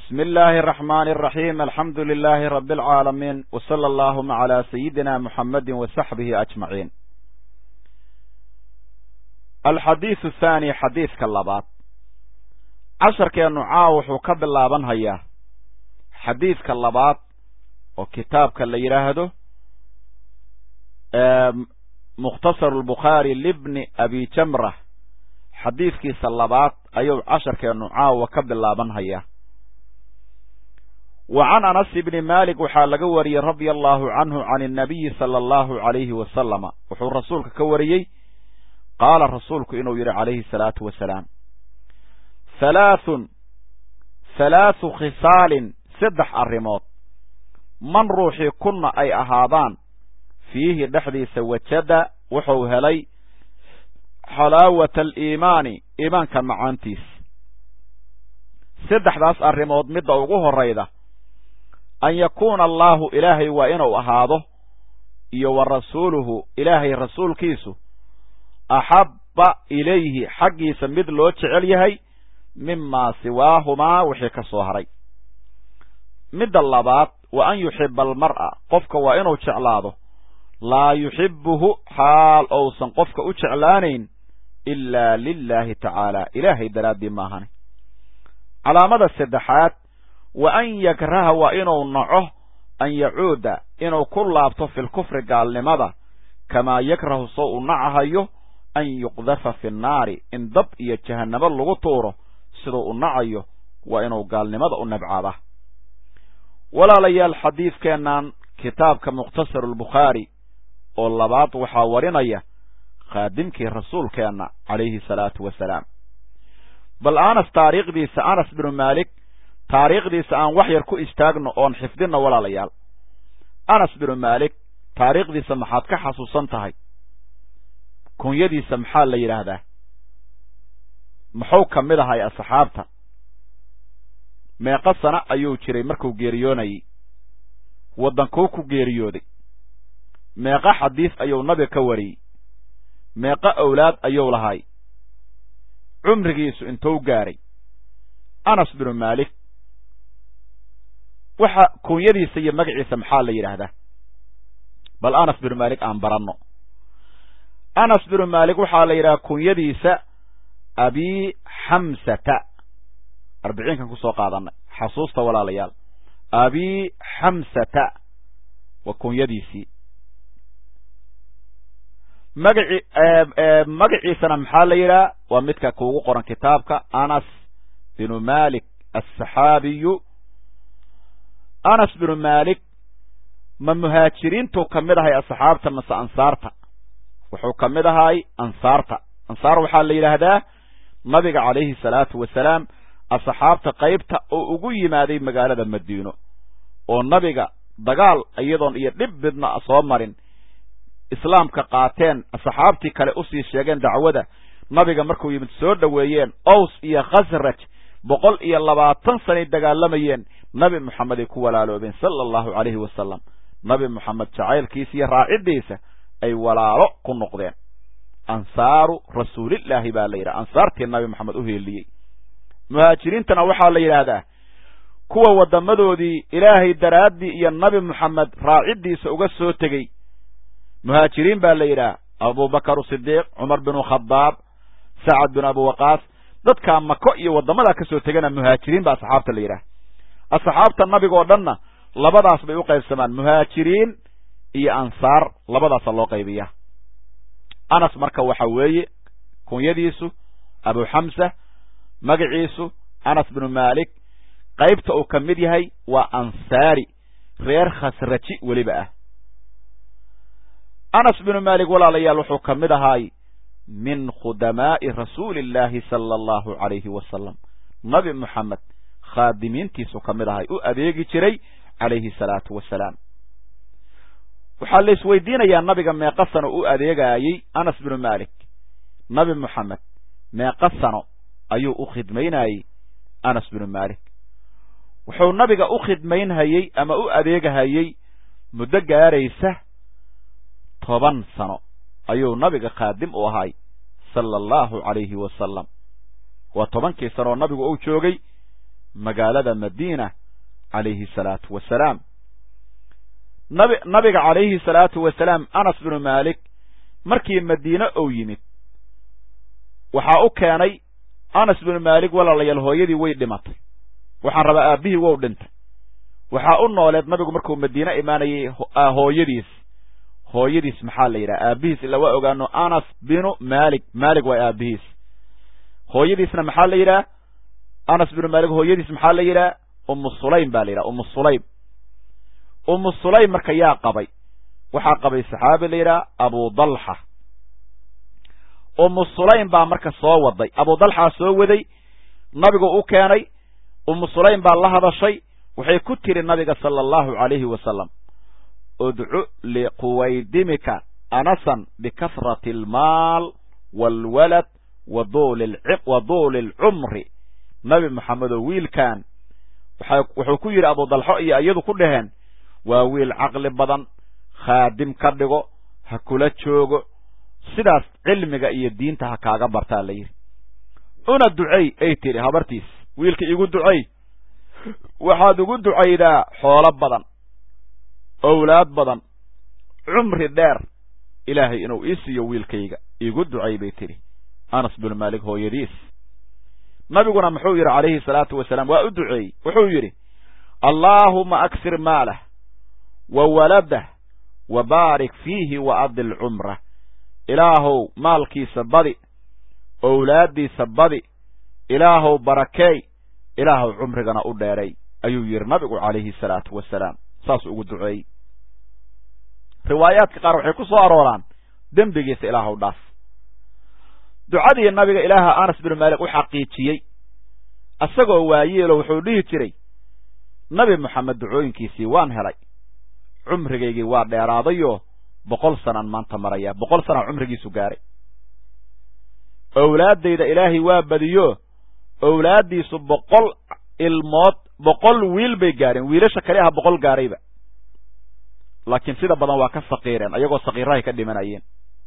بسم الله الرحمن الرحيم الحمد لله رب العالمين وصلى اللهم على سيدنا محمد وصحبه أجمعين. الحديث الثاني حديث كاللبات عشر كأنه عاوح وكب اللابن هيا حديث كاللبات وكتاب كاللي يراهده مختصر البخاري لابن أبي جمرة حديث كيس اللبات أيو عشر كأنه عاوح وكب اللابن هيا. وعن أنس بن مالك وحال قوري رضي الله عنه عن النبي صلى الله عليه وسلم وحو رسولك كوريي قال رسولك إنه يرى عليه الصلاة والسلام ثلاث خصال سدح الرموت من روحي كنا أي أهادان فيه دحدي سوتشد وحو هلي حلاوة الإيمان إيمان كان معانتيس سدح داس الرموت مدى وقوه الرئيدة أن يكون الله إلهي وإنه أهاده إيو رسوله إلهي رسول كيسو أحب إليه حقي سمد لو تشعليهي مما سواهما وحيك الصهري مد اللبات وأن يحب المرأة قفك وإنه تشعلاده لا يحبه حال أوسن قفك أتشعلانين إلا لله تعالى إلهي دراد ماهني على مدى السدحات وأن يكره وإنه نعه أن يعود إنه كل لابطه في الكفر قال لماذا كما يكره صوء نعه أن يقذف في النار إن ضب يتجهنم اللغطوره سدوء نعه وإنه قال لماذا النبعاده. ولا لي الحديث كان كتاب كمختصر البخاري واللباط وحاورين خادمك الرسول كان عليه الصلاة والسلام. بل أنس تاريخ دي سأنس بن مالك taariikhdiisa aan wax yar ku istaagno oon xifdinno walaalayaal. Anas bin Malik taariikhdiisa maxaad ka xasuusan tahay? kunyadiisa maxaa la yiraahdaa? muxuu kamid ahay asxaabta? meeqa sana ayuu jiray markuu geeriyoonayay? wadankuu ku geeriyooday? meeqa xadiis ayuu nabi ka wariyay? meeqa awlaad ayuu lahay? cumrigiisu intuu gaaray? Anas bin Malik waxa kunyadiisa iyo magaciisa maxaa la yiraahdaa? bal Anas bin Malik aan baranno. Anas bin Malik waxa la yiraahdaa kunyadiisa Abi Hamsata 40 kan ku soo qaadanay xasuusta walaalayaal. Abi Hamsata wa kunyadiisi magaciisana maxaa la yiraahdaa? waa midka kuugu qoran kitaabka Anas bin Malik الصحابي. أنس بن مالك من مهاجرين تو كمدها أصحابته مس أنصارته وحو كمدها أنصارته أنصار وحال ليلة هذا نبي عليه الصلاة والسلام أصحابته قيبته وقوي ما ذي مقالة المدينة والنبي دقال أيضا يلب بدنا أصامر إسلام كقاتين أصحابتي كالأسي الشيغان دعوده نبي مركو يمتسود ويين أوس إيا خزرج بقول إيا اللباتن سنة دقال لميين نبي محمد كوالالوبين صلى الله عليه وسلم نبي محمد شعيل كيسي راعديسة أي ولالو كن نقدين أنصار رسول الله بالليلة أنصارتي النبي محمد أهي اللي مهاجرين تنوحا الليلة هذا كوا ودمدو دي إلهي الدراد دي إيا النبي محمد راعديسة أغسو تقي مهاجرين بالليلة أبو بكر الصديق عمر بن الخطاب سعد بن أبو وقاص ضد كان مكوئي ودمدا كسو تقينا مهاجرين بأصحابة الليلة أصحابة النبي قولنا لبداس بيوقع السمان مهاجرين إيا أنصار لبداس الله قيبية. أنس مركا وحوي كون يديسو أبو حمزة مقعيسو أنس بن مالك قيبت أكمديهي وأنصاري غير خسرتي ولبقى أنس بن مالك ولا ليالوحو كمدهاي من خدماء رسول الله صلى الله عليه وسلم نبي محمد خادمين تيسو كمدهاي أبيجي تري عليه الصلاة والسلام. وحال سويدين يا النبي ما قصنا أبيجي أنس بن مالك نبي محمد ما قصنا أيو أخدمين أي أنس بن مالك وحول النبي أخدمين هاي أما أبيجي هاي مدقى ريسه طبعا سنة أيو نبي خادم وهاي صلى الله عليه وسلم وطبعا كيسروا النبي أو شوقي magaalada madiina calayhi salaatu wasalaam. nabiga calayhi salaatu wasalaam anas binu maalik markii madiine uu yimid waxaa u keenay anas binu maalik walaalayaal hooyadii way dhimatay, waxaan rabaa aabbihii wou dhintay. waxaa u nooleed nabigu markuu madiine imaanayay hooyadiis maxaa la yidhaha aabbihiis ila waa ogaano anas binu maalik, maalik waa aabbihiis. hooyadiisna maxaa la yidhaha anas binu maalik hooyadiis maxaa la yidhaha ummu sulaym baa la yidhaha ummu sulaym. ummu sulaym marka yaa qabay? waxaa qabay saxaabi la yidhaha abu dalxa. ummu sulaym baa marka soo waday, abu dalxaa soo waday, nabigu u keenay. ummu sulaym baa la hadashay, waxay ku tiri nabiga sala allahu calayhi wasalam udcu liquwaydimika anasan bikasrati almaal waalwalad wa duuli alcumri. nabi maxamedow wiilkan wuxuu ku yidhi abu dalxo iyo iyadu ku dhaheen waa wiil caqli badan, khaadim ka dhigo, ha kula joogo, sidaas cilmiga iyo diinta ha kaaga bartaa la yidhi. una ducey ay tidhi habartiis, wiilka igu ducey, waxaad ugu ducaydaa xoolo badan, owlaad badan, cumri dheer, ilaahay inuu ii siiyo wiilkayga, igu ducay bay tidhi anas binu maalik hooyadiis. nabiguna muxuu yidhi calayhi salaatu wasalaam, waa u duceeyey, wuxuu yidhi allaahuma aksir maalah wa waladah wa baarik fiihi wa adil cumrah. ilaahow maalkiisa badi, owlaaddiisa badi, ilaahow barakeey, ilaahow cumrigana u dheeray ayuu yidhi nabigu calayhi salaatu wasalaam. saas ugu duceeyey. riwaayaadka qaar waxay ku soo arooraan dembigiisa ilaahow dhaaf. ducadii nabiga ilaaha anas binu maalik u xaqiijiyey asagoo waayeelo wuxuu dhihi jiray nabi moxamed ducooyinkiisii waan helay, cumrigaygii waa dheeraadayoo 100 sanaan maanta maraya, 100 sanaa cumrigiisu gaaray. owlaaddayda ilaahay waa badiyo owlaaddiisu 100 ilmood 100 wiil bay gaareen, wiilasha kale aha 100 gaarayba, laakiin sida badan waa ka saqiireen, ayagoo saqiirahay ka dhimanayeen.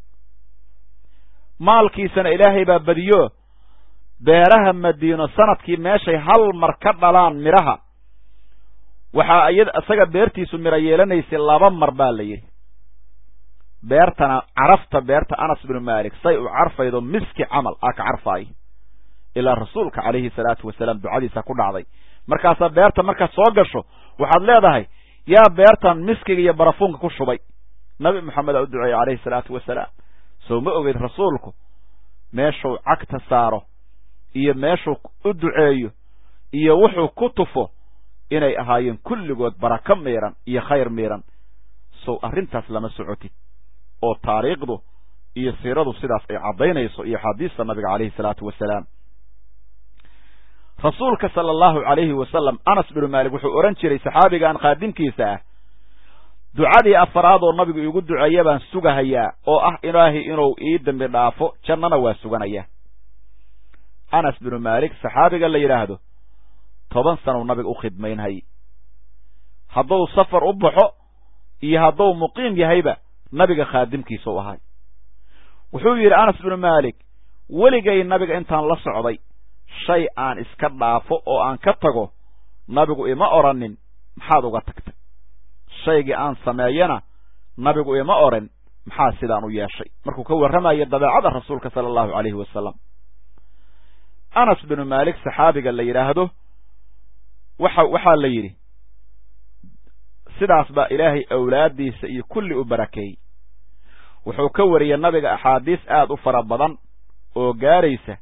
maalkiisana ilaahay baa badiyo beeraha madiino sanadkii meeshay hal mar ka dhalaan midhaha waxaa isaga beertiisu midho yeelanaysay 2 mar baa la yidhi. beertana carafta beerta anas binu maalik say u carfaydo miski camal aa ka carfaayo, ilaa rasuulka calayhi salaatu wasalaam ducadiisa ku dhacday. markaasaa beerta markaad soo gasho waxaad leedahay yaa beertan miskiga iyo barafuunka ku shubay? nabi moxamed aa u duceeyey calayhi salaatu wasalaam. sow ma ogeyd rasuulku meeshuu cagta saaro iyo meeshuu u duceeyo iyo wuxuu ku tufo inay ahaayeen kulligood barako miiran iyo khayr miiran? sow arrintaas lama socotid oo taariikhdu iyo siiradu sidaas ay caddaynayso iyo xadiista nabiga calayhi salaatu wasalaam. rasuulka sala allahu calayhi wasalam anas binu maalik wuxuu odhan jiray saxaabigaan khaadimkiisa ah, ducadii afaraad oo nabigu iigu duceeya baan sugahayaa oo ah ilaahay inuu ii dembi dhaafo, jannana waa suganaya. anas binu maalik saxaabiga la yidhaahdo 10 sanuu nabiga u khidmaynhay. hadduu safar u baxo iyo hadduu muqiim yahayba nabiga khaadimkiisa u ahay. wuxuu yidhi anas binu maalik weligay nabiga intaan la socday shay aan iska dhaafo oo aan ka tago nabigu ima odhanin maxaad uga tagtay, shaygii aan sameeyana nabigu ima odhan maxaa sidaan u yeeshay, markuu ka warramayo dabeecada rasuulka sala allahu calayhi wasalam. anas binu maalik saxaabiga la yidhaahdo waxaa la yidhi sidaas baa ilaahay awlaaddiisa iyo kulli u barakeeyey. wuxuu ka wariyey nabiga axaadiis aad u fara badan oo gaaraysa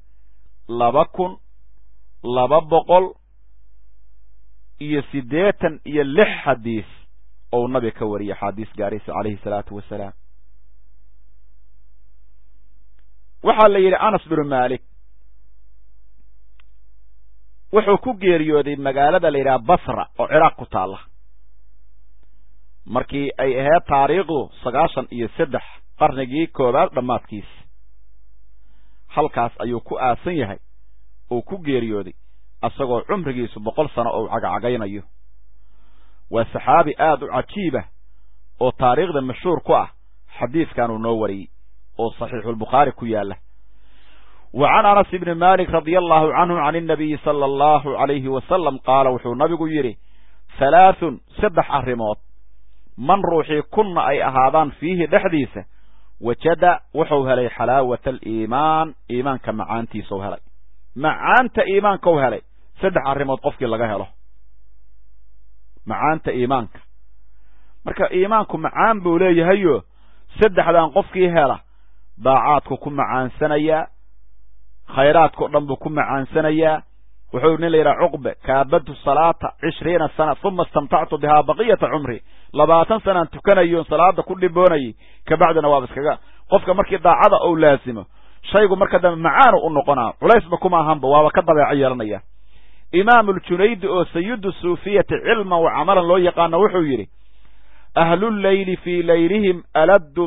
2286 xadiis ou nabiga ka wariyey, axaadiis gaaraysa calayhi salaatu wasalaam. waxaa la yidhi anas binu maalik wuxuu ku geeriyooday magaalada la yidhaha basra oo ciraaq ku taalla markii ay ahayd taariikhdu 93 qarnigii 1aad dhammaadkiis. halkaas ayuu ku aasan yahay oo ku geeriyooday asagoo cumrigiisu 100 sano oo cagacagaynayo. waa saxaabi aad u cajiibah oo taariikhda mashhuur ku ah, xadiiskan uu noo wariyey oo saxiixulbukhaari ku yaalla. وعن أنس بن مالك رضي الله عنه عن النبي صلى الله عليه وسلم قال وحو النبي يري 3 سبح أرموت من روحي كنا أي أهادان فيه دحديثة وجد وحو هلي حلاوة الإيمان إيمان كمعانتي سو هلي معانت إيمان كو هلي سبح أرموت قفك لغا هلو معانت إيمانك marka iimaanku macaan buu leeyahay saddexdan qofkii hela daacaadku ku macaansanaya khayraadku dhan buu ku macaansanaya wuxuu nin leeyahay Uqba kaabadu salaata 20 sana thumma istamta'tu biha baqiyata umri 20 sana tukanayo salaada ku dhiboonay ka bacdina waa iskaga qofka markii daacada uu laasimo shaygu marka dam macaan u noqonaa culaysba kuma ahanba waa ka dabeecay yeelanaya imaam al-Junayd oo sayyid suufiyati ilma wa amalan loo yaqaan wuxuu yiri أهل الليل في ليلهم ألذ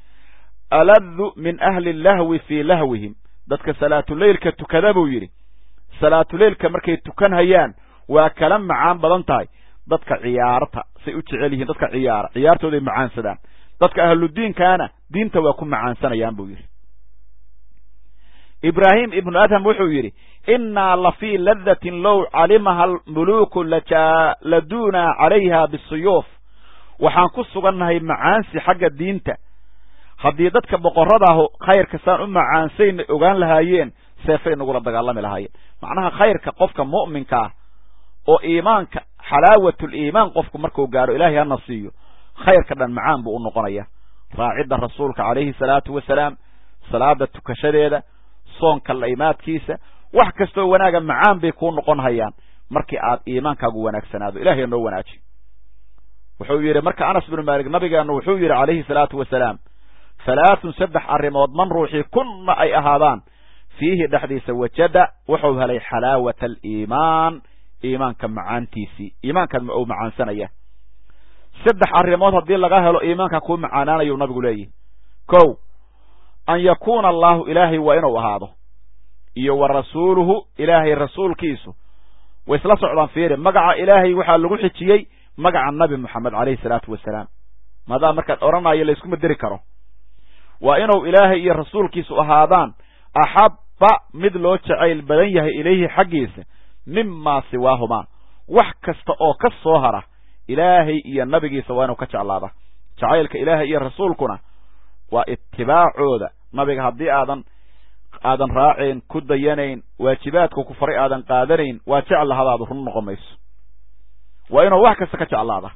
من أهل اللهو في لهوهم dadka salaatu leylka tukadabuu yiri salaatu leylka markay tukan hayaan waa kala macaan badan tahay dadka ciyaarta say u jecel yihiin dadka ciyaartooda macaansadaan dadka ahludiinkaana diinta waa ku macaansanayaan buu yiri Ibrahim ibn Adham wuxuu yiri inna la fi ladhatin law alimaha al-muluku laduna 'alayha bis-suyuf waxaan ku sugannahay macaansi xagga diinta haddii dadka boqorada ah khayrka saan u macaansayn ogaan lahaayeen seefay nagu la dagaalami lahaayeen macnaha khayrka qofka mu'minka ah oo iimaanka xalaawatul iimaan qofku markuu gaaro ilaahay ha nasiiyo khayrka dhan macaan buu u noqonaya raacida rasuulka calayhi salaatu wasalaam salaada tukashadeeda soonka laymaadkiisa wax kastoo wanaaga macaan bay ku noqon hayaan markii aad iimaankaagu wanaagsanaado ilaahay noo wanaaji wuxuu yiri marka Anas ibn Malik nabigeena wuxuu yiri calayhi salaatu wasalaam 3 saddex arimood man ruuxi kunna ay ahaadaan fiihi dhaxdiisa wajada wuxuu helay xalaawata al-iimaan iimaanka macaantiisi iimaanka uu macaansanaya saddex arimood hadii laga helo iimaanka ku macaanaanayo nabigu leeyahay kow an yakuna Allah ilaahi wa inuu ahaado iyo wa rasuuluhu ilaahi rasuulkiisu way isla socdaan fiire magaca ilaahi waxa lagu xijiyay magaca nabi Muhammad alayhi salaatu wasalaam maada marka oranayo la isku madari karo waa inuu ilaahay iyo rasuulkiisu ahaadaan ahabba mid loo jacayl badan yahay ilayhi xaqiisa mimma siwaahuma wax kasta oo ka soo hara ilaahay iyo nabigiisa waa inuu ka jeclaada jacaylka ilaahay iyo rasuulkuna waa ittibaaعooda nabiga hadii aadan raaceen ku dayanayn waajibaadku ku faray aadan qaadanayn waa jeclahaadu run noqomayso waa inuu wax kasta ka jeclaada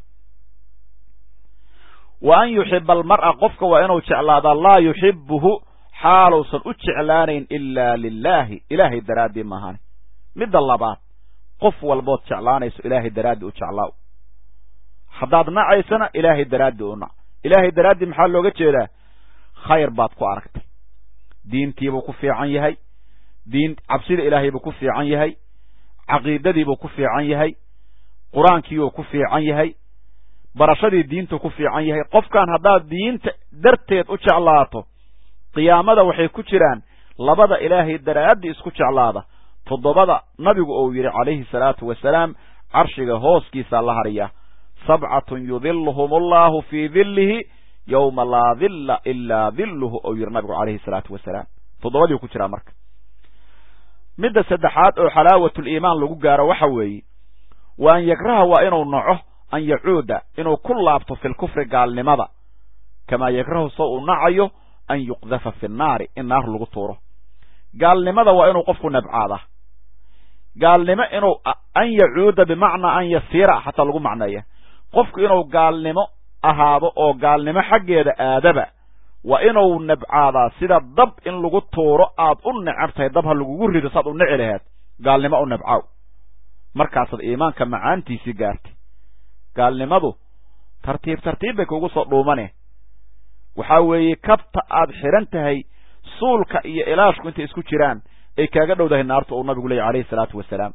wa an yuhibba al-mar'a qofka waa inuu jeclaada la yuhibbuhu xaaluusan u jeclaanayn illa lillahi ilaahi daraadi maahan midda labaad qof walbood jeclaanayso ilaahi daraadi u jeclaaw hadaad nacaysana ilaahi daraadi una ilaahi daraadi maxaa looga jeedaa khayr baad ku aragtay diintiibu ku fiican yahay diin cabsida ilaahi buu ku fiican yahay aqeedadiibu ku fiican yahay quraankiibu ku fiican yahay barashadii diintu ku fiican yahay qofkan hadaa diinta darteed u jeclaato qiyaamada waxay ku jiraan labada ilaahay daraadi isku jeclaada todobada nabigu oo yiri calayhi salaatu wasalaam arshiga hooskiisa la hariya sab'atun yudhilluhumullahu fi dhillihi yawma la dhilla illa dhilluhu oo yiri nabigu calayhi salaatu wasalaam todobadii ku jira marka midda saddexaad oo xalaawatul iimaan lagu gaaro waxa weeye waan yakraha waa inuu naco an yacuuda inuu ku laabto fil kufri gaalnimada kama yakrahu soo nacayo an yuqdafa fi an-nar in-nar lagu tuuro gaalnimada waa inuu qofku nabcaada gaalnimo inuu an yacuuda bimaana an yasira hatta lagu macneeyo qofku inuu gaalnimo ahaado oo gaalnimo xaggeeda aadaba waa inuu nabcaada sida dab in lagu tuuro aad u nacabtay dab ha lagu rido sad u naceleed gaalnimo u nabcaaw markaas iimaanka macaantiisi gaartay gaalnimadu tartiib bay kugu soo dhuumane waxa weeye kabta aad xiran tahay suulka iyo ilaashku inta isku jiraan ay kaaga dhowdahay naarta oo nabigu leeyahay alayhi salaatu wasalaam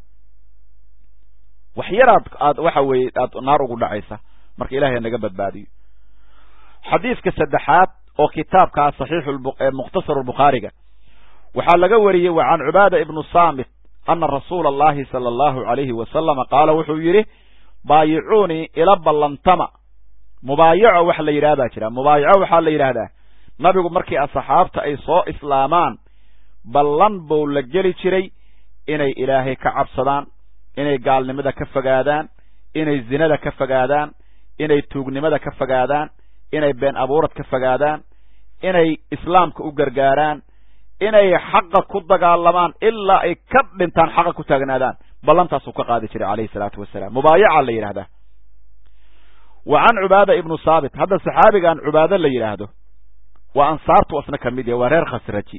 waxyaraad aad waxa weeye aad naar ugu dhacaysa marka ilaahay naga badbaadiyo xadiiska saddexaad oo kitaabka sahih al-mukhtasar al-bukhari waxa laga wariyay wa an Ubaada ibn Samit anna rasuulallahi sallallahu alayhi wa sallam qaala wuxuu yiri baayi'uni ila ballantama mubaayi'o wax la yiraahdaa jira mubaayi'o waxa la yiraahdaa nabigu markii asxaabta ay soo islaamaan ballan buu la geli jiray inay ilaahay ka cabsadaan, inay gaalnimada ka fogaadaan, inay zinada ka fogaadaan, inay tuugnimada ka fogaadaan, inay been abuurad ka fogaadaan, inay islaamka u gargaaraan, inay xaqa ku dagaalamaan ilaa ay ka dhintaan xaqa ku taagnaadaan. ballantaasuu ka qaadi jiray calayhi salaatu wasalaam. mubaayaca la yidhahdaa. wa can cubaada ibnu saabit, hadda saxaabigan cubaado la yidhaahdo waa ansaartu asna ka mid yahay, waa reer khasraji.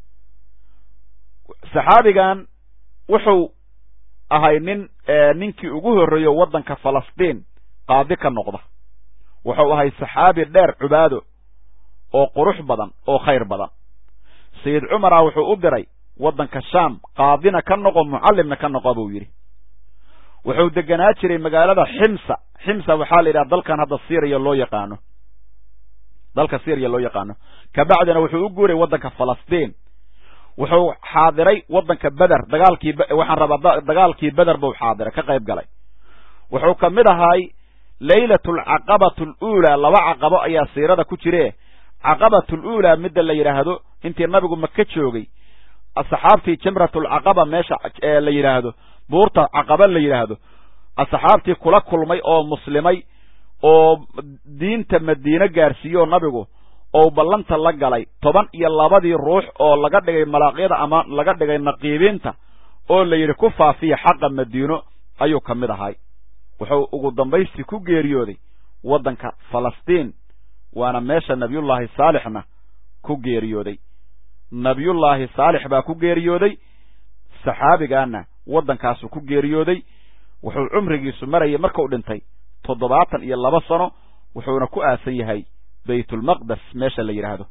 saxaabigan wuxuu ahay ninkii ugu horreeyo waddanka falastiin qaadi ka noqda. wuxuu ahay saxaabi dheer cubaado oo qurux badan oo khayr badan. sayid cumara wuxuu u diray waddanka shaam, qaadina ka noqo, mucallimna ka noqo buu yidhi. wuxuu deganaa jiray magaalada ximsa. ximsa waxaa la yidhaha dalkan hadda syriya loo yaqaano, dalka syriya loo yaqaano. kabacdina wuxuu u guuray waddanka falastiin. wuxuu xaadiray waddanka beder, dagaalkii beder buu xaadiray, ka qayb galay. wuxuu ka mid ahay laylatulcaqabatu aluulaa, laba caqabo ayaa siirada ku jire. caqabatu aluulaa midda la yidhaahdo intii nabigu maka joogay, asxaabtii jamratulcaqaba meesha la yidhaahdo, buurta caqaba la yidhaahdo, asxaabtii kula kulmay oo muslimay oo diinta madiine gaarsiiyo nabigu oo ballanta la galay 12 ruux oo laga dhigay malaaqyada ama laga dhigay naqiibiinta oo la yidhi ku faafiya xaqa madiino ayuu ka mid ahay. wuxuu ugu dambaysti ku geeriyooday waddanka falastiin, waana meesha nabiyullaahi saalixna ku geeriyooday. nabiyullaahi saalix baa ku geeriyooday, saxaabigaana waddankaasuu ku geeriyooday. wuxuu cumrigiisu marayay markuu dhintay 72 sano, wuxuuna ku aasan yahay baytulmaqdes meesha la yidhaahdo.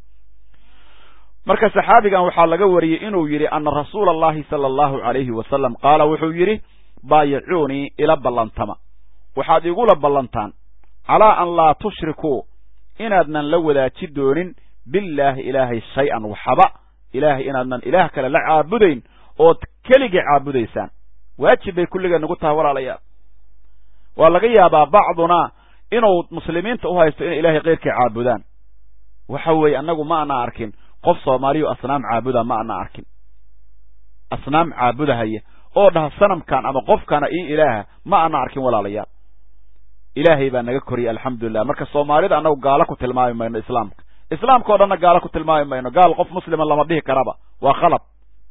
marka saxaabigan waxaa laga wariyey inuu yidhi ana rasuula allahi sala allahu calayhi wasalam qaala, wuxuu yidhi baayicuunii ila ballantama, waxaad igula ballantaan calaa an laa tushrikuu, inaadnan la wadaaji doonin billaahi ilaahay shay-an waxaba, ilaahay inaadnan ilaah kale la caabudayn ood keligii caabudaysaan. waajib bay kulligeen nagu tahay walaalayaal. waa laga yaabaa bacdunaa inuu muslimiinta u haysto inay ilaahay keyrkii caabudaan. waxa weeye annagu ma ana arkin qof soomaaliyo asnaam caabuda, ma ana arkin asnaam caabudahaya oo dhaha sanamkan ama qofkana ii ilaaha, ma ana arkin walaalayaal. ilaahay baa naga koriyey alxamdulilah. marka soomaalida annagu gaalo ku tilmaami mayno, islaamka o dhanna gaalo ku tilmaami mayno. gaal qof muslima lama dhihi karaba, waa khalad.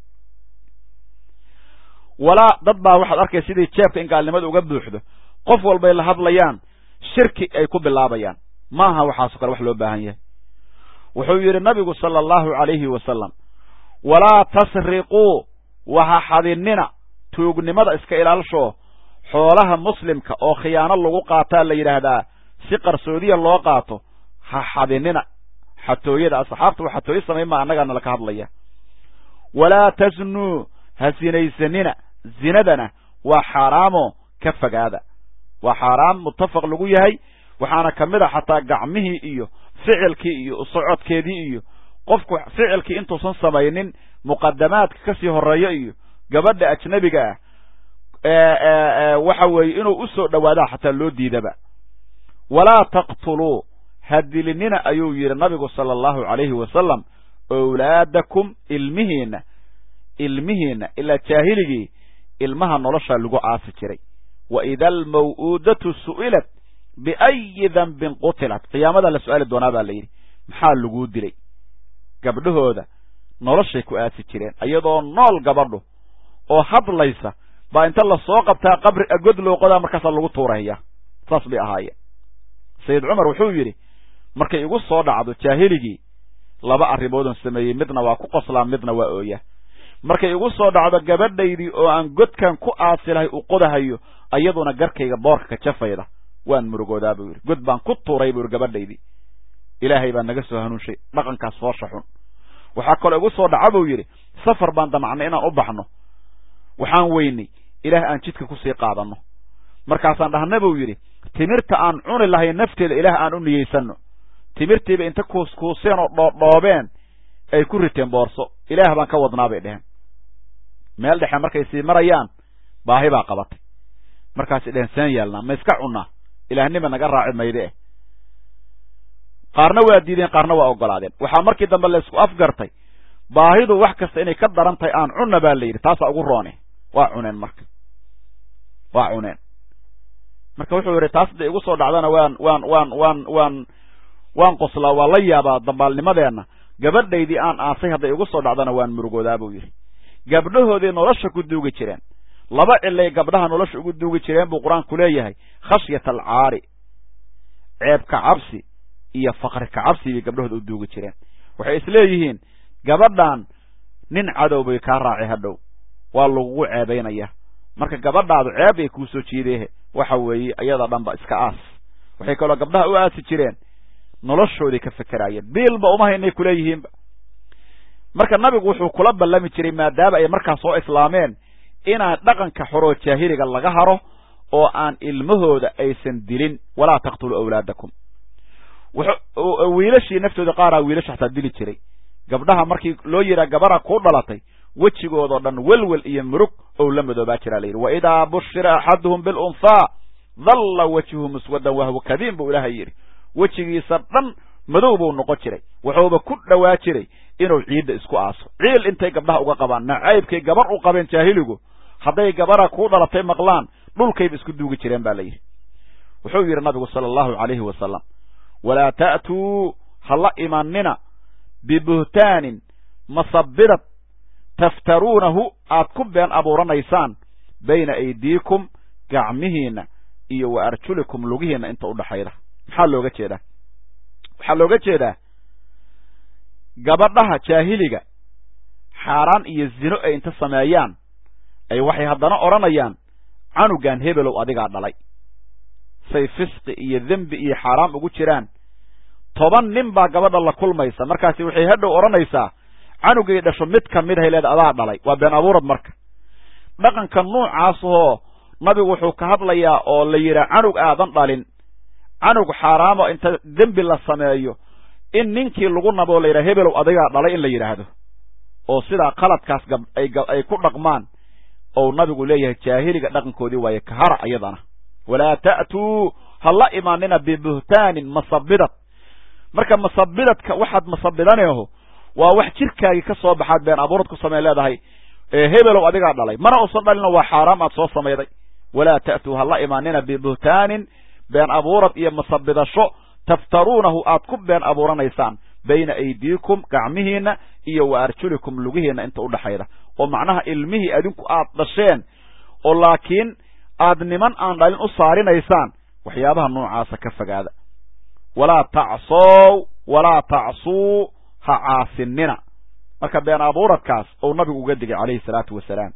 walaa dad baa waxaad arkay sidii jeebka in gaalnimada uga buuxdo, qof walbay la hadlayaan shirki ay ku bilaabayaan. maaha waxaaso kale wax loo baahan yahay. wuxuu yidhi nabigu sala allahu calayhi wasalam, walaa tasriquu, waha xadinina, tuugnimada iska ilaalshoo xoolaha muslimka oo khiyaano lagu qaataa la yidhaahdaa, si qarsoodiya loo qaato, ha xadinina. xatooyada asxaabta wax xatooyo samayn maa, annagaana laka hadlaya. walaa tasnuu, ha sinaysanina, zinadana waa xaaraamo ka fogaada. waa xaaraam muttafaq lagu yahay. waxaana ka mid a xataa gacmihii iyo ficilkii iyo usocodkeedii iyo qofku ficilkii intuusan samaynin muqadamaadka kasii horeeyo iyo gabadha ajnabiga waxa weeye inuu usoo dhowaadaa xataa loo diidaba. walaa taqtuluu, ha dilinina ayuu yidhi nabigu sala allahu calayhi wasalam, owlaadakum, ilmihiina ilaa jaahiligii ilmaha nolosha lagu aasi jiray. wa ida almaw'uudatu su'ilat biayi danbin qutilat, qiyaamada la su'aali doonaa baa la yidhi, maxaa laguu dilay? gabdhahooda noloshay ku aasi jireen, iyadoo nool gabadhu oo hadlaysa baa inta la soo qabtaa qabri god loo qodaa, markaasaa lagu tuuraya. saas bay ahaayeen. sayid cumar wuxuu yidhi markay igu soo dhacdo jaahiligii 2 arrimoodon sameeyey, midna waa ku qoslaa, midna waa ooya. markay igu soo dhacdo gabadhaydii oo aan godkan ku aasilahay u qodahayo, ayaduna garkayga boorka ka jafayda, waan murugoodaa buu yidhi. god baan ku tuuray buu yidhi gabadhaydii. ilaahay baa naga soo hanuunshay dhaqankaas foosha xun. waxaa kaloo igu soo dhaca buu yidhi, safar baan damacnay inaan u baxno, waxaan weynay ilaah aan jidka kusii qaadanno. markaasaan dhahna buu yidhi, timirta aan cuni lahay nafteeda ilaah aan u niyeysanno. timirtiiba inta kuuskuuseen oo dhoodhoobeen ay ku riteen boorso, ilaah baan ka wadnaa bay dheheen. meel dhexe markay sii marayaan baahi baa qabatay, markaasay dheheen seen yeelnaa, ma iska cunnaa, ilaahnima naga raaci mayde. qaarna waa diideen, qaarna waa ogolaadeen. waxaa markii dambe la isku afgartay baahidu wax kasta inay ka daran tahay aan cunna baa la yidhi taasaa ugu roone waa cuneen marka wuxuu yidhi taas hadday igu soo dhacdana waan qoslaa waa la yaabaa dabaalnimadeenna gabadhaydii aan aasay hadday igu soo dhacdana waan murugoodaa buu yidhi gabdhahoodii nolosha ku duugi jireen laba cilay gabdhaha nolosha ugu duugi jireen buu qur-aanku leeyahay khashyata alcaari ceeb ka cabsi iyo faqri ka cabsi bay gabdhahooda u duugi jireen waxay isleeyihiin gabadhan nin cadow bay kaa raaci hadhow waa lagugu ceebaynaya marka gabadhaadu ceeb ay kuu soo jiideehe waxa weeye iyada dhanba iska aas waxay kaloo gabdhaha u aasi jireen noloshooday ka fekeraayeen biilba uma haynay kuleeyihiinba marka nabigu wuxuu kula ballami jiray maadaama ay markaas soo islaameen inaan dhaqanka xoroo jaahiliga laga haro oo aan ilmahooda aysan dilin walaa taqtuluu awlaadakum wiilashii naftooda qaaraa wiilasha xataa dili jiray gabdhaha markii loo yihaa gabadha ku dhalatay wejigoodoo dhan welwel iyo murug ou la madoobaa jiraa la yidhi waidaa bushira axaduhum bilunhaa dalla wajhuhu muswadan wahwa kadiim buu ilaahay yidhi wejigiisa dhan madow buu noqon jiray wuxuuba ku dhowaa jiray inuu ciidda isku aaso ciil intay gabdhaha uga qabaan nacaybkay gabar u qabeen jaahiligu hadday gabadha ku dhalatay maqlaan dhulkayba isku duugi jireen baa la yidhi wuxuu yidhi nabigu sala allahu calayhi wasalam walaa ta'tuu hala imanina bibuhtaanin masabidad taftaruunahu aad ku been abuuranaysaan bayna aydiikum gacmihiinna iyo wa arjulikum lugihiinna inta u dhaxayda maxaa looga jeedaa waxaa looga jeedaa gabadhaha jaahiliga xaaraan iyo zino ay inta sameeyaan ay waxay haddana odhanayaan canugan hebelow adigaa dhalay say fisqi iyo dembi iyo xaaraam ugu jiraan 10 nin baa gabadha la kulmaysa markaasi waxay hadhow odhanaysaa canugay dhasho mid ka mid hay leeda adaa dhalay waa been abuurad marka dhaqanka noocaas oo nabigu wuxuu ka hadlayaa oo la yidhaa canug aadan dhalin canug xaaraamo inta dembi la sameeyo in ninkii lagu naboo la yidhaha hebelow adigaa dhalay in la yidhaahdo oo sidaa qaladkaas ay ku dhaqmaan ou nabigu leeyahay jaahiliga dhaqankoodii waaye kahara iyadana walaa ta'tuu hala imaanina bibuhtaanin masabidad marka masabidadka waxaad masabidaneeho waa wax jirkaagii ka soo baxaad been abuurad ku samey leedahay hebelow adigaa dhalay mana uusan dhalino waa xaaraam aad soo samayday walaa ta'tuu hala imaanina bibuhtaanin been abuurad iyo masabidasho taftaruunahu aad ku been abuuranaysaan bayna aydiikum gacmihiinna iyo wa arjulikum lugihiinna inta u dhaxayda oo macnaha ilmihii adinku aad dhasheen oo laakiin aad niman aan dhalin u saarinaysaan waxyaabaha noocaasa ka fogaada walaa tacsuu ha caasinina marka been abuuradkaas ou nabigu uga digay calayhi salaatu wasalaam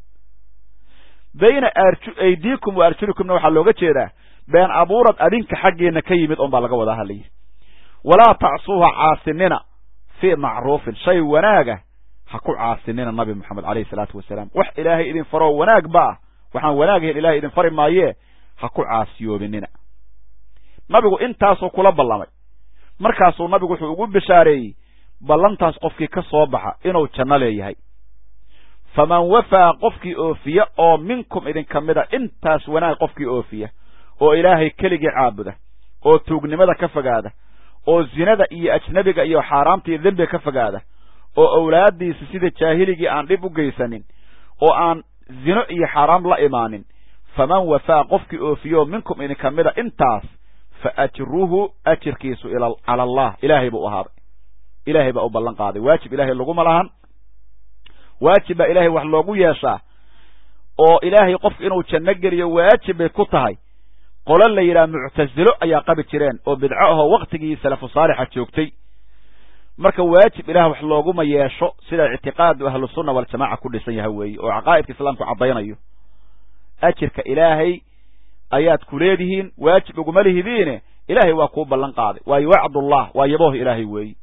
bayna aydiikum wa arjulikumna waxaa looga jeedaa been abuurad adinka xaggeena ka yimid on baa laga wadaa halayidhi walaa tacsuuha caasinina fii macruufin shay wanaaga ha ku caasinina nabi moxamed calayhi salaatu wasalaam wax ilaahay idin faroo wanaag ba ah waxaan wanaagahayn ilahay idin fari maayee ha ku caasiyoobinina nabigu intaasuu kula ballamay markaasuu nabigu wuxuu ugu bishaareeyey ballantaas qofkii ka soo baxa inuu janno leeyahay faman wafaa qofkii oofiya oo minkum idinka mida intaas wanaag qofkii oofiya oo ilaahay keligii caabuda oo tuugnimada ka fogaada oo zinada iyo ajnebiga iyo xaaraamta iyo dembiga ka fogaada oo awlaaddiisa sida jaahiligii aan dhib u geysanin oo aan zino iyo xaaraam la imaanin faman wafaa qofkii oofiyo minkum idinka mida intaas fa ajruhu ajirkiisu cala allah ilaahay buu ahaaday ilaahay baa u ballan qaaday waajib ilaahay laguma lahan waajib baa ilaahay wax loogu yeeshaa oo ilaahay qofka inuu janno geliyo waajib bay ku tahay qolo la yidhaha muctasilo ayaa qabi jireen oo bidco ahoo waktigii salafu saalixa joogtay marka waajib ilaah wax looguma yeesho sida ictiqaadu ahlusunna waljamaca ku dhisan yahay weeye oo caqaa'idka islaamku caddaynayo ajirka ilaahay ayaad ku leedihiin waajib uguma lihidiine ilaahay waa kuu ballan qaaday waayo wacdullah waa yabooh ilaahay weeye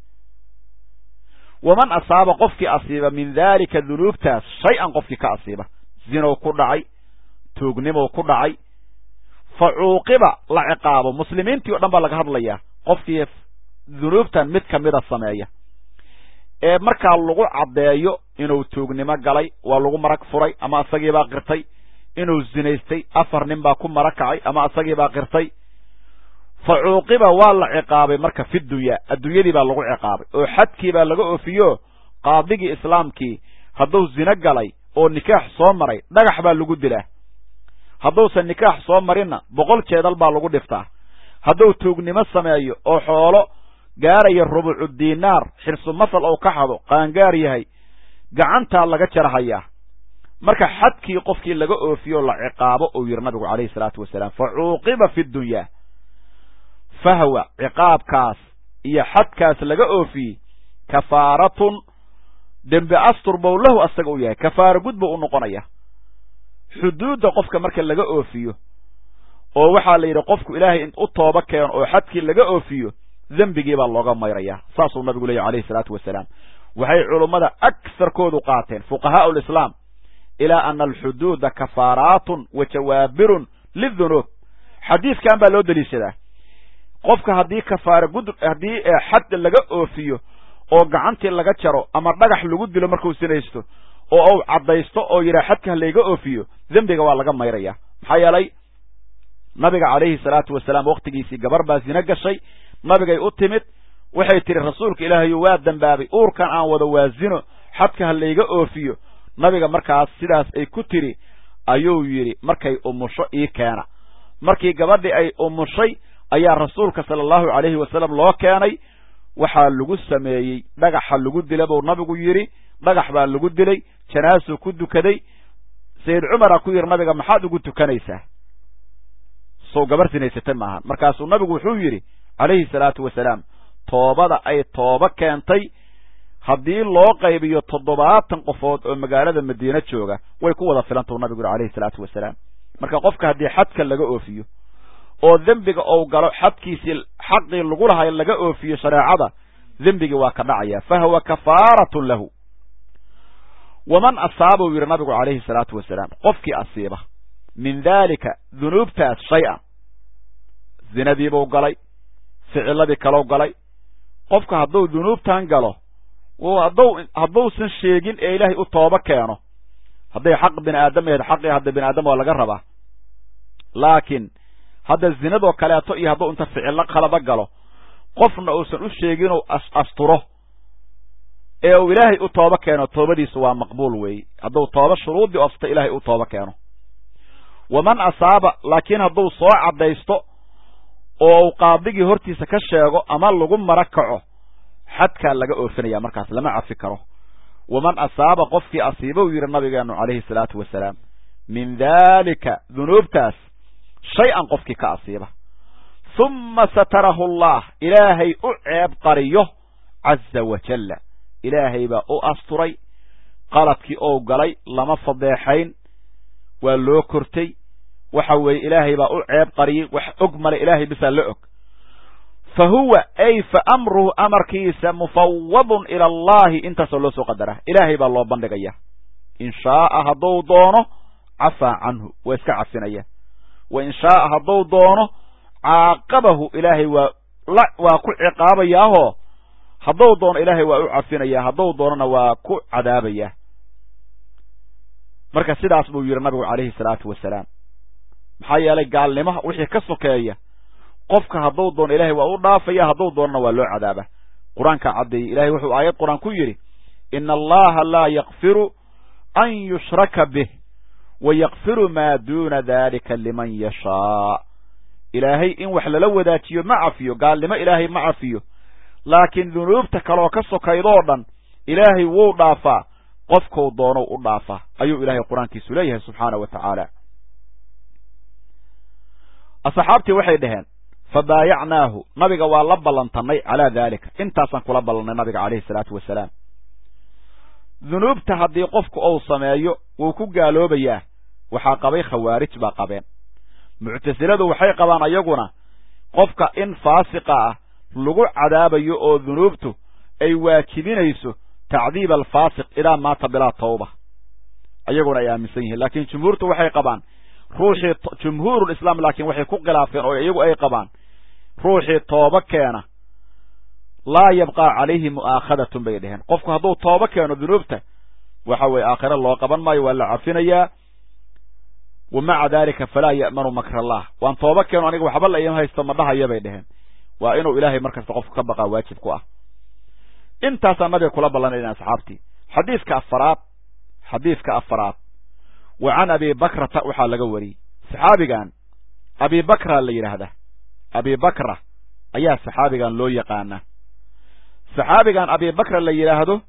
waman asaaba qofkii asiiba min daalika dunuubtaas shay-an qofkii ka asiiba zinow ku dhacay tuugnimow ku dhacay fa cuuqiba la ciqaabo muslimiintii o dhan baa laga hadlayaa qofkii dunuubtan mid ka mida sameeya ee markaa lagu caddeeyo inuu tuugnimo galay waa lagu marag furay ama isagiibaa qirtay inuu zinaystay 4 nin baa ku mara kacay ama isagiibaa qirtay fa cuuqiba waa la ciqaabay marka fi dunya adduunyadii baa lagu ciqaabay oo xadkii baa laga oofiyo qaadigii islaamkii hadduu zina galay oo nikaax soo maray dhagax baa lagu dilaa. hadduusan nikaax soo marinna 100 jeedal baa lagu dhiftaa. hadduu tuugnimo sameeyo oo xoolo gaaraya rubucu diinaar xirsu masal oo ka xado qaangaar yahay gacantaa laga jarahayaa. marka xadkii qofkii laga oofiyo la ciqaabo oo yiri nabigu calayhi salaatu wasalaam facuuqiba fi dunya fahwa ciqaabkaas iyo xadkaas laga oofiyey kafaaratun dembi astur buu lahu asaga u yahay kafaara gud buu u noqonaya. xuduudda qofka marka laga oofiyo oo waxaa la yidhi qofku ilaahay in u tooba keeno oo xadkii laga oofiyo dembigii baa looga mayraya. saasuu nabigu leeyahy calayhi salaatu wasalaam. waxay culummada agsarkoodu qaateen fuqahaa'u lislaam ilaa ana alxuduuda kafaaraatun wa jawaabirun lidunuub. xadiidkan baa loo deliishadaa qofka haddii kafaara haddii xad laga oofiyo oo gacantii laga jaro ama dhagax lagu dilo markuu sinaysto oo uu caddaysto oo yidhaa xadka layga oofiyo dembiga waa laga mayraya. maxaa yeelay nabiga calayhi salaatu wasalaam wakhtigiisii gabar baa zina gashay. nabigay u timid waxay tidhi rasuulka ilaahayu waa dembaabay uurkan aan wada waazino xadka ha layga oofiyo. nabiga markaas sidaas ay ku tiri ayuu yidhi markay umusho ii keena. markii gabadhii ay umushay ayaa rasuulka sala allahu calayhi wasalam loo keenay. waxaa lagu sameeyey dhagaxa lagu dila buu nabigu yidhi. dhagax baa lagu dilay janaasuu ku dukaday. sayid cumaraa ku yidhi nabiga maxaad ugu tukanaysaa sow gabar sinaysatay maahan. markaasuu nabigu wuxuu yidhi calayhi salaatu wasalaam toobada ay tooba keentay haddii loo qaybiyo 70 qofood oo magaalada madiina jooga way ku wada filantuu nabigu yidhi calayhi salaatu wasalaam. marka qofka haddii xadka laga oofiyo oo dembiga ou galo xadkiisii xaqii lagu lahay laga oofiyo shareecada dembigii waa ka dhacaya. fahuwa kafaaratun lahu. waman asaaba uu yidhi nabigu calayhi salaatu wasalaam qofkii asiiba min daalika dunuubtaas shay-an zinadiibuu galay ficiladii kalou galay. qofka hadduu dunuubtan galo hadduusan sheegin ee ilaahay u tooba keeno hadday xaq bini aadam ahayd xaqii hadda bini aadam waa laga rabaa. laakiin hadda zinadoo kaleeto iyo hadduu inta ficilo qalaba galo qofna uusan u sheegin uu asturo ee uu ilaahay u tooba keeno toobadiisu waa maqbuul weeye hadduu tooba shuruudii ofta ilaahay u tooba keeno. waman asaaba laakiin hadduu soo caddaysto oo uu qaadigii hortiisa ka sheego ama lagu mara kaco xadkaa laga oofinaya markaas lama cafi karo. waman asaaba qofkii asiiba uu yidhi nabigeenu calayhi salaatu wasalaam min daalika dunuubtaas shay-an qofkii ka asiiba humma satarahu allah ilaahay u ceeb qariyo caza wajalla ilaahay baa u asturay qaladkii ou galay lama fadeexayn waa loo kortay. waxa weeye ilaahay baa u ceeb qariyey wax og male ilaahay bisaa la og. fa huwa ay fa amruhu amarkiisa mufawadun ila allahi intaasoo loo soo qadara ilaahay baa loo bandhigaya. in shaaa hadduu doono cafaa canhu waa iska cafinaya. wa in shaaa hadduu doono caaqabahu ilaahay waa ku ciqaabayaahoo hadduu doono ilaahay waa u cafinaya hadduu doonona waa ku cadaabaya. marka sidaas buu yidhi nabigu calayhi salaatu wasalaam. maxaa yeelay gaalnimaha wixii ka sokeeya qofka hadduu doono ilaahay waa u dhaafaya hadduu doonona waa loo cadaaba. qur-aanka caddeeyey ilahay wuxuu aayad qur-aan ku yidhi ina allaha laa yakfiru an yushraka bih wa yakfiru maa duuna dalika liman yashaa. ilaahay in wax lala wadaajiyo ma cafiyo gaalnimo ilaahay ma cafiyo laakiin dunuubta kaleoo ka sokaydoo dhan ilaahay wuu dhaafaa qofkou doonou u dhaafaa ayuu ilaahay qur-aankiisu leeyahay subxaana wa tacaala. asxaabtii waxay dhaheen fabaayacnaahu nabiga waa la ballantannay calaa daalika intaasaan kula ballannay nabiga calayhi salaatu wasalaam. dunuubta haddii qofku uu sameeyo wuu ku gaaloobayaa waxaa qabay khawaarij baa qabeen. muctasiladu waxay qabaan ayaguna qofka in faasiqa ah lagu cadaabayo oo dunuubtu ay waajibinayso tacdiib alfaasiq ilaa maata bilaa tawba ayaguna ay aaminsan yihiin. laakiin jumhuurtu waxay qabaan ruuxii jumhuurulislaam laakiin waxay ku khilaafeen oo iyagu ay qabaan ruuxii tooba keena laa yabqaa calayhi mu'aakhadatun bay dheheen. qofku hadduu tooba keeno dunuubta waxa weeye aakhiro loo qaban maayo waa la cafinayaa. wa maca daalika falaa ya'manu makra allah waan tooba keeno aniga waxba la iima haysto ma dhahaya bay dheheen. waa inuu ilaahay markasta qofku ka baqaa waajib ku ah. intaasaa nabiga kula ballanayna asxaabtii. xadiiska afaraad wa can abi bakrata waxaa laga wariyey saxaabigan abi bakra la yidhaahda. abi bakra ayaa saxaabigan loo yaqaana. saxaabigan abi bakra la yidhaahdo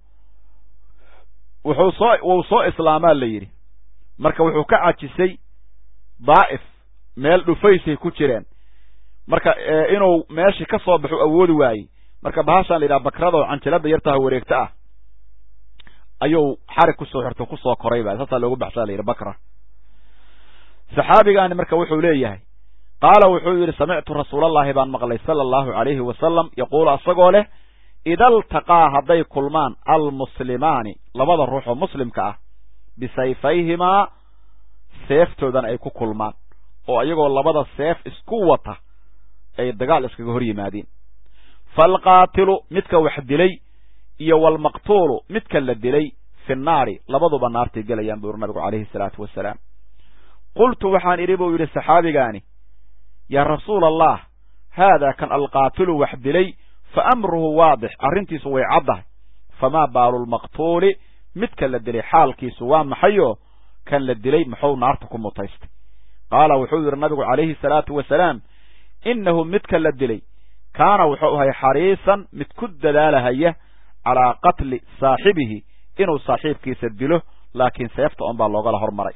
wuu soo islaamaa la yidhi. marka wuxuu ka cajisay daa'if, meel dhufaysay ku jireen. marka inuu meeshii ka soo baxu awoodi waayey. marka bahashaan la yidhaha bakrada oo canjilada yartaha wareegta ah ayuu xarig kusoo xirto kusoo koray ba saasaa loogu baxshaa la yidhi bakra. saxaabigaani marka wuxuu leeyahay qaala wuxuu yidhi samictu rasuulallahi baan maqlay sala allahu calayhi wasalam yaquulu asagoo leh ida altaqaa hadday kulmaan almuslimaani labada ruux oo muslimka ah bisayfayhimaa seeftoodan ay ku kulmaan oo ayagoo labada seef isku wata ay dagaal iskaga hor yimaadeen. faalqaatilu midka wax dilay iyo walmaqtuulu midka la dilay fi nnaari labaduba naartay gelayaan buu yidhi nabigu calayhi salaatu wasalaam. qultu waxaan idhi buu yidhi saxaabigaani yaa rasuula allah haadaa kan alqaatilu wax dilay fa amruhu waadix, arrintiisu way caddahay. famaa baalu lmaqtuuli midka la dilay xaalkiisu waa maxayoo kan la dilay muxuu naarta ku mutaystay. qaala wuxuu yidhi nabigu calayhi salaatu wasalaam innahu midka la dilay kaana wuxuu ahay xariisan mid ku dadaalahaya calaa qatli saaxibihi inuu saaxiibkiisa dilo, laakiin seefta un baa loogala hormaray.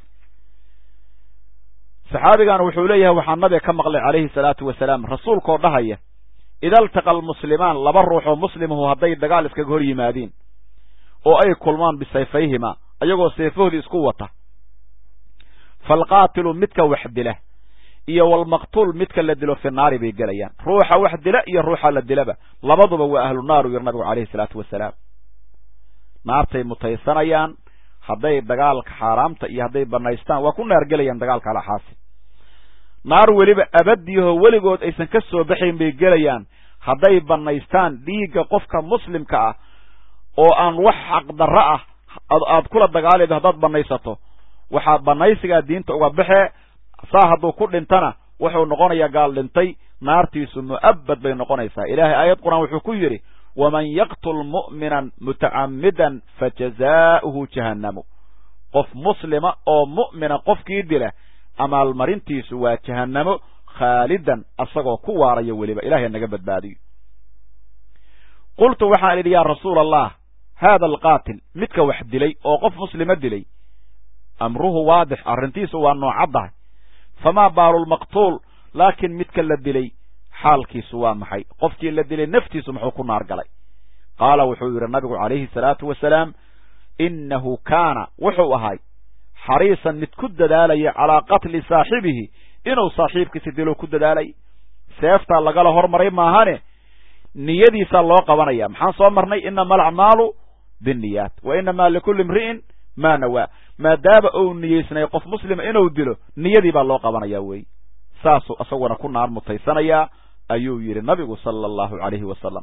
saxaabigan wuxuu leeyahay waxaa nabiga ka maqlay calayhi salaatu wasalaam rasuulkoo dhahaya ida altaqa almuslimaan laba ruux oo muslimahu hadday dagaal iskaga hor yimaadiin oo ay kulmaan bisayfayhimaa ayagoo seefahoodii isku wata, faalqaatilu midka wax dila iyo walmaqtuul midka la dilo fi naari bay gelayaan. ruuxa wax dila iyo ruuxa la dilaba labaduba waa ahlu naar u yidhi nabigu calayhi salaatu wasalaam. naartay mutaysanayaan hadday dagaalka xaaraamta iyo hadday banaystaan waa ku naar gelayaan dagaalka alaxaasi. naar weliba abadiyaho weligood aysan ka soo baxayn bay gelayaan hadday banaystaan dhiigga qofka muslimka ah oo aan wax xaqdarro ah aad kula dagaalaydo haddaad banaysato waxaa banaysigaa diinta uga baxee. saa hadduu ku dhintana wuxuu noqonayaa gaal dhintay, naartiisu mu'abbad bay noqonaysaa. ilaahay aayad qur'aan wuxuu ku yidhi waman yaqtul mu'minan mutacammidan fajazaa'uhu jahannamu. qof muslima oo mu'mina qofkii dila amaalmarintiisu waa jahannamo khaalidan asagoo ku waaraya weliba. ilaahay naga badbaadiyo. qultu waxaan idhi yaa rasuula allah haada alqaatil midka wax dilay oo qof muslima dilay amruhu waadix, arrintiisu waa noocaddahay. famaa baalu lmaqtuul laakiin midka la dilay xaalkiisu waa maxay, qofkii la dilay naftiisu muxuu ku naar galay. qaala wuxuu yidhi nabigu calayhi salaatu wasalaam innahu kaana wuxuu ahay xariisan mid ku dadaalaya calaa qatli saaxibihi inuu saaxiibkiisa dilo ku dadaalay. seeftaa lagala hormaray maahane niyadiisaa loo qabanaya. maxaan soo marnay inama alacmaalu binniyaat wa inamaa likulli imri'in maa nawaa. maadaama uu niyeysnay qof muslima inuu dilo niyadii baa loo qabanaya wey. saasuu isaguna ku naar mutaysanayaa ayuu yidhi nabigu sala allahu calayhi wasalam.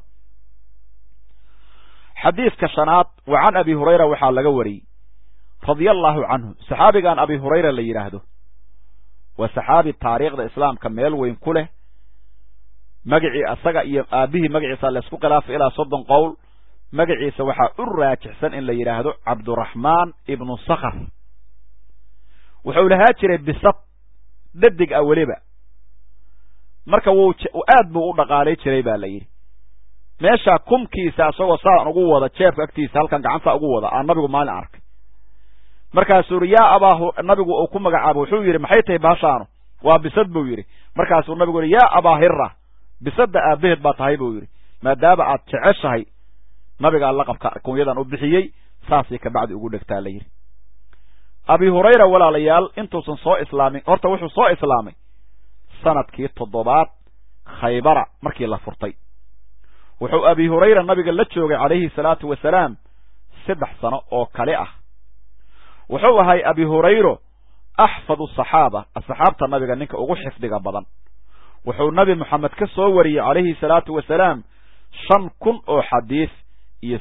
xadiidka shanaad wa can abi hurayra waxaa laga wariyey radia allahu canhu. saxaabigan abi hurayra la yidhaahdo waa saxaabi taariikhda islaamka meel weyn ku leh. magacii asaga iyo aabihii magaciisa laysku khilaafay ilaa 30 qowl. magaciisa waxaa u raajixsan in la yidhaahdo cabduraxmaan ibnu sakhr. wuxuu lahaa jiray bisad dhadig ah weliba. marka aad buu u dhaqaalay jiray baa la yidhi. meeshaa kumkiisa isagoo saan ugu wada jeebka agtiisa halkan gacanta ugu wada aan nabigu maalin arkay. markaasuu yidhi yaa abaahu, nabigu uu ku magacaabo wuxuu yidhi maxay tahay baashaanu? waa bisad buu yidhi. markaasuu nabigu yidhi yaa abaahira, bisadda aabaheed baa tahay buu yidhi, maadaama aad jeceshahay nabiga alla qabka kunyadan u bixiyey, saasay kabacdi ugu dhegtaa la yidhi. abi hurayra walaalayaal intuusan soo islaamin horta wuxuu soo islaamay sanadkii 7 khaybara markii la furtay. wuxuu abi hurayra nabiga la joogay calayhi salaatu wasalaam 3 sano oo kale ah. wuxuu ahay abi hurayro axfadu saxaaba, asxaabta nabiga ninka ugu xifdiga badan. wuxuu nabi moxamed ka soo wariyey calayhi salaatu wasalaam 5,000 oo xadiis iyo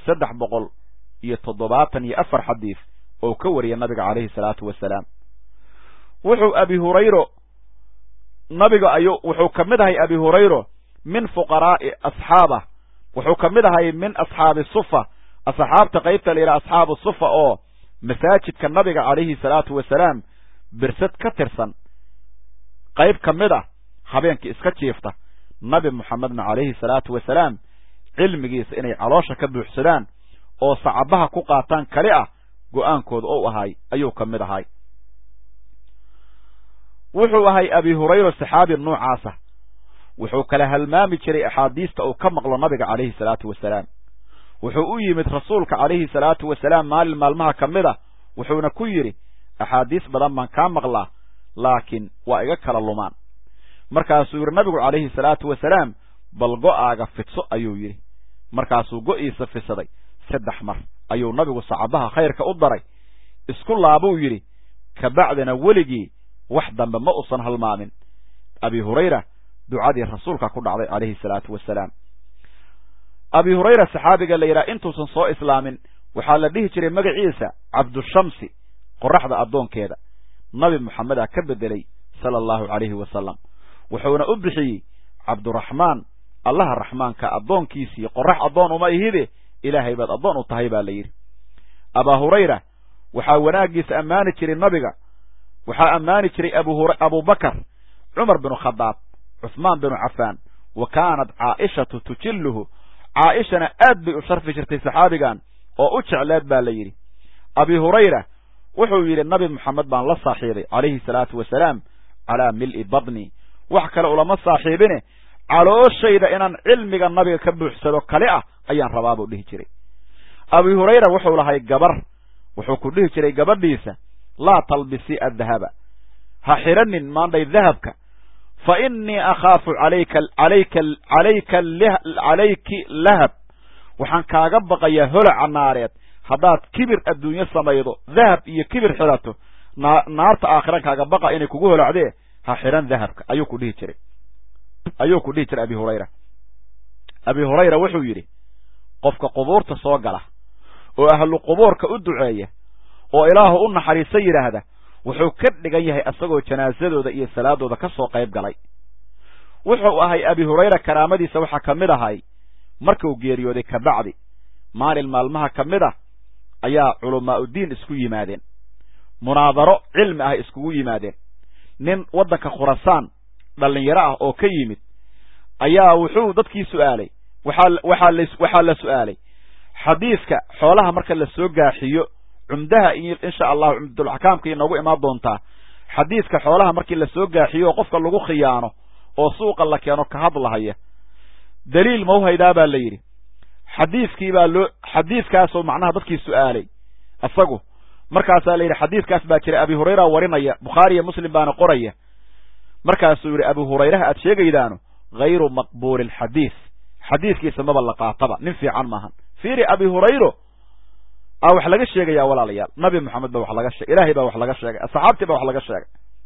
374 xadiis oo ka wariya nabiga calayhi salaatu wasalaam. wuxuu abi hurayro nabiga wuxuu ka mid ahay abi hurayro min fuqaraa'i asxaaba wuxuu ka mid ahay min asxaabi sufa asxaabta qaybta la yidhaha asxaabu sufa oo masaajidka nabiga calayhi salaatu wasalaam birsad ka tirsan qayb ka mid ah habeenkii iska jiifta nabi moxamedna calayhi salaatu wasalaam cilmigiisa inay caloosha ka buuxsadaan oo sacabaha ku qaataan kali ah go'aankooda ou ahay ayuu ka mid ahay wuxuu ahay abi hurayra saxaabi noocaasa wuxuu kala halmaami jiray axaadiista uu ka maqlo nabiga calayhi salaatu wasalaam wuxuu u yimid rasuulka calayhi salaatu wasalaam maalin maalmaha ka mid a wuxuuna ku yidhi axaadiis badan baan kaa maqlaa laakiin waa iga kala lumaan markaasuu yidhi nabigu calayhi salaatu wasalaam bal go'aaga fidso ayuu yidhi markaasuu go'iisa fidsaday 3 mar ayuu nabigu sacabaha khayrka u daray isku laabuu yidhi kabacdina weligii wax dambe ma usan halmaamin abi hurayra ducadii rasuulka ku dhacday calayhi salaatu wasalaam abi hurayra saxaabiga la yidhaha intuusan soo islaamin waxaa la dhihi jiray magaciisa cabdushamsi qoraxda addoonkeeda nabi moxameda ka bedelay sala allahu calayhi wasalam wuxuuna u bixiyey cabduraxmaan allaha raxmaanka addoonkiisii qorax addoon uma ihide ilaahay baad addoon u tahay baa la yidhi abaa hurayra waxaa wanaaggiisa ammaani jiray nabiga waxaa ammaani jiray abubakar cumar binu khadaab cuثmaan binu cafaan wa kaanat caa'ishatu tujilluhu caa'ishana aad bay u sharfi jirtay saxaabigan oo u jecleed baa la yidhi abi hurayra wuxuu yidhi nabi moxamed baan la saaxiibay calayhi salaatu wasalaam calaa mil'i badni wax kale ulama saaxiibine calooshayda inaan cilmiga nabiga ka buuxsado kale ah ayaan rabaa buu dhihi jiray abi hurayra wuxuu lahay gabar wuxuu ku dhihi jiray gabadhiisa laa talbisii addahaba ha xidhanin maandhay dahabka fa innii akhaafu calayki lahab waxaan kaaga baqayaa holaca naareed haddaad kibir adduunyo samaydo dahab iyo kibir xidhato naarta aakhiran kaaga baqa inay kugu holacdee ha xidhan dahabka ayuu ku dhihi jiray abi hurayra abi hurayra wuxuu yidhi qofka qubuurta soo gala oo ahlu qubuurka u duceeya oo ilaahu u naxariiso yidhaahda wuxuu ka dhigan yahay asagoo janaasadooda iyo salaadooda ka soo qayb galay wuxuu ahay abi hurayra karaamadiisa waxaa ka mid ahay markuu geeriyooday kabacdi maalin maalmaha ka mid ah ayaa culamaa'udiin isku yimaadeen munaadaro cilmi ah iskugu yimaadeen nin waddanka khurasaan dhallinyaro ah oo ka yimid ayaa wuxuu dadkii su'aalay waxaa la su'aalay xadiiska xoolaha marka la soo gaaxiyo cumdaha iyo insha allahu cumdulaxkaamka inoogu imaan doontaa xadiiska xoolaha markii la soo gaaxiyo oo qofka lagu khiyaano oo suuqa la keeno ka hadlahaya daliil ma u haydaa baa la yidhi xadiiskaasoo macnaha dadkii su'aalay isagu markaasaa la yidhi xadiiskaas baa jira abi hurayra warinaya bukhaari iyo muslim baana qoraya markaasuu yidhi abu hurayraha aad sheegaydaano hayru maqbuuli alxadiis xadiiskiisa maba la qaataba nin fiican maahan fiiri abi hurayro wax laga sheegayaa walaalayaal nabi moxamed ba wax laga sheegay ilaahay baa wax laga sheegay asxaabtii baa wax laga sheegay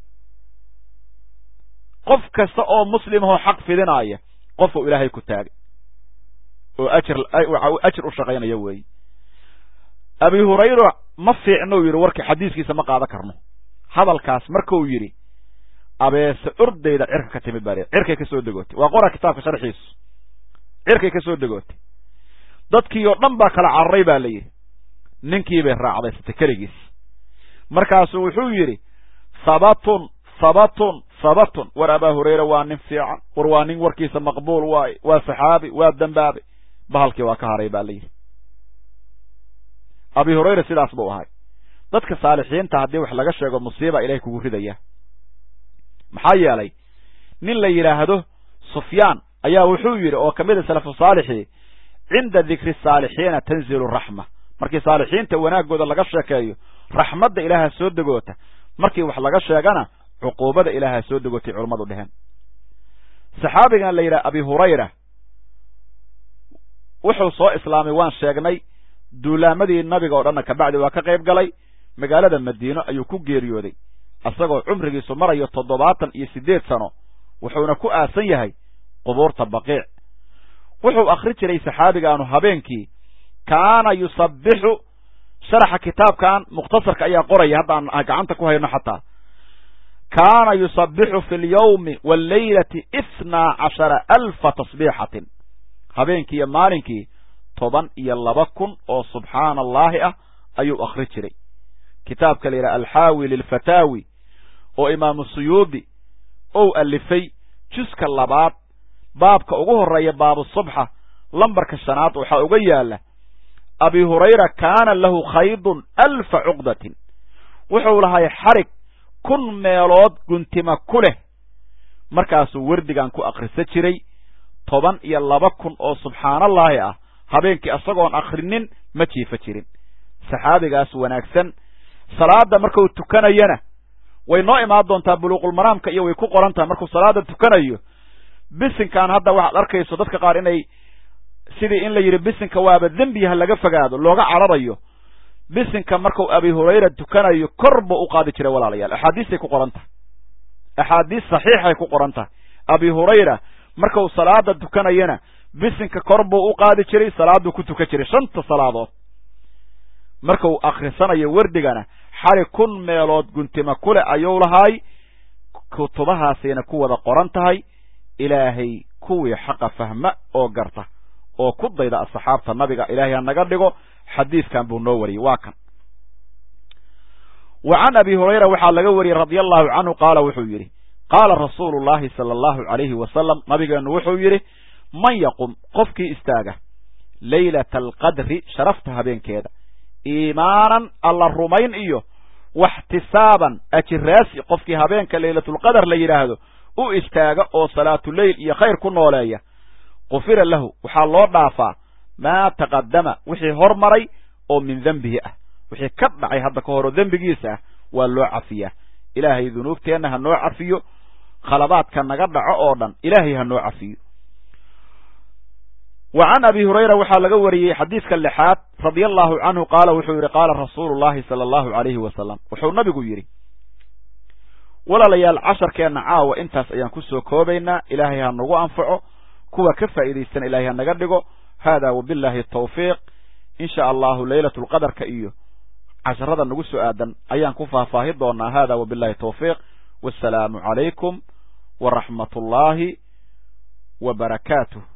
qof kasta oo muslimahoo xaq fidinaaya qofuu ilaahay ku taagay oo ajir u shaqaynaya weeye abi hurayra ma fiicnou yidhi warkii xadiiskiisa ma qaadan karno hadalkaas markuu yidhi abeese ordayda cirka ka timid baa cirkay ka soo degootay waa qora kitaabka sharxiisu cirkay ka soo degootay dadkii oo dhan baa kala cararay baa la yidhi ninkii bay raacdaysatay keligiis markaasuu wuxuu yidhi sabatun war abaa hurayra waa nin fiican war waa nin warkiisa maqbuul waaye waa saxaabi waa dambaabay bahalkii waa ka haray baa la yidhi abi hurayra sidaas buu ahay dadka saalixiinta haddii wax laga sheego musiiba ilahay kugu ridaya maxaa yeelay nin la yidhaahdo sufyaan ayaa wuxuu yidhi oo kamida salafu saalixii cinda dikri saalixiina tanzilu raxma markii saalixiinta wanaagooda laga sheekeeyo raxmadda ilaaha soo degoota markii wax laga sheegana cuquubada ilaaha soo degootay culammadu dheheen saxaabigan la yidhaha abi hurayra wuxuu soo islaamay waan sheegnay duulaamadii nabiga oo dhanna kabacdi waa ka qayb galay magaalada madiino ayuu ku geeriyooday isagoo cumrigiisu marayo 78 sano wuxuuna ku aasan yahay qubuurta baqiic wuxuu akhri jiray saxaabigaanu habeenkii kaana yusabbixu sharaxa kitaabkan mukhtasarka ayaa qoraya hadda aan gacanta ku hayno xataa kaana yusabbixu fi lyawmi wallaylati 12,000 tasbiixatin habeenkii iyo maalinkii 12,000 oo subxaana allaahi ah ayuu akhri jiray. kitaabka la yidhaha alxaawi lilfataawi oo imaamu suyuudi ou alifay juska 2 baabka ugu horeeya baabu subxa lambarka 5 waxaa uga yaala abi hurayra kaana lahu khaydun 1000 cuqdatin wuxuu lahay xarig 1,000 meelood guntima ku leh markaasuu wardigan ku akrisa jiray 12,000 oo subxaanallaahi ah habeenkii asagoon akrinin ma jiifa jirin. saxaabigaas wanaagsan salaada markuu tukanayana way noo imaan doontaa buluuqul maraamka iyo way ku qoran tahay markuu salaada tukanayo bisinkan hadda waxaad arkayso dadka qaar inay sidii in la yidhi bisinka waaba dembiha laga fogaado looga cararayo. bisinka markuu abi hurayra tukanayo kor buu u qaadi jiray walaalayaal. axaadiistay ku qoran tahay, axaadiis saxiixay ku qoran tahay. abi hurayra markuu salaada tukanayana bisinka kor buu u qaadi jiray, salaaduu ku tukan jiray 5 salaadood. markuu akhrisanayo wardigana xari 1,000 meelood guntima kule ayuu lahay. kutubahaasayna ku wada qoran tahay. ilaahay kuwii xaqa fahma oo garta oo ku dayda asxaabta nabiga ilaahay ha naga dhigo. xadiiskan buu noo wariyey waa kan. wa can abi hurayra waxaa laga wariyey radia allahu canhu qaala wuxuu yidhi qaala rasuulu llahi sala allahu calayhi wasalam nabigeenu wuxuu yidhi man yaqum qofkii istaaga laylata alqadri sharafta habeenkeeda iimaanan alla rumayn iyo waxtisaaban ajiraasi qofkii habeenka laylatulqadar la yidhaahdo u istaaga oo salaatuleyl iyo khayr ku nooleeya qufira lahu waxaa loo dhaafaa maa taqadama wixii hormaray oo min dembihi ah. wixii ka dhacay hadda ka hor oo dembigiisa ah waa loo cafiyaa. ilaahay dunuubteenna ha noo cafiyo, khaladaadka naga dhaco oo dhan ilaahay ha noo cafiyo. wa can abi hurayra waxaa laga wariyey xadiiska 6 radia allahu canhu qaala wuxuu yidhi qaala rasuulu llahi sala allahu calayhi wasalam wuxuu nabigu yidhi walaalayaal casharkeenna caawa intaas ayaan ku soo koobaynaa. ilaahay ha nagu anfaco, kuwa ka faa'iidaystana ilaahay ha naga dhigo. hada wabillahi tawfiiq. in sha allahu laylatu lqadarka iyo casharada nagu soo aadan ayaan ku faahfaahi doonaa. hada wabillahi tawfiiq. wassalaamu calaykum waraxmat ullaahi wa barakaatuh.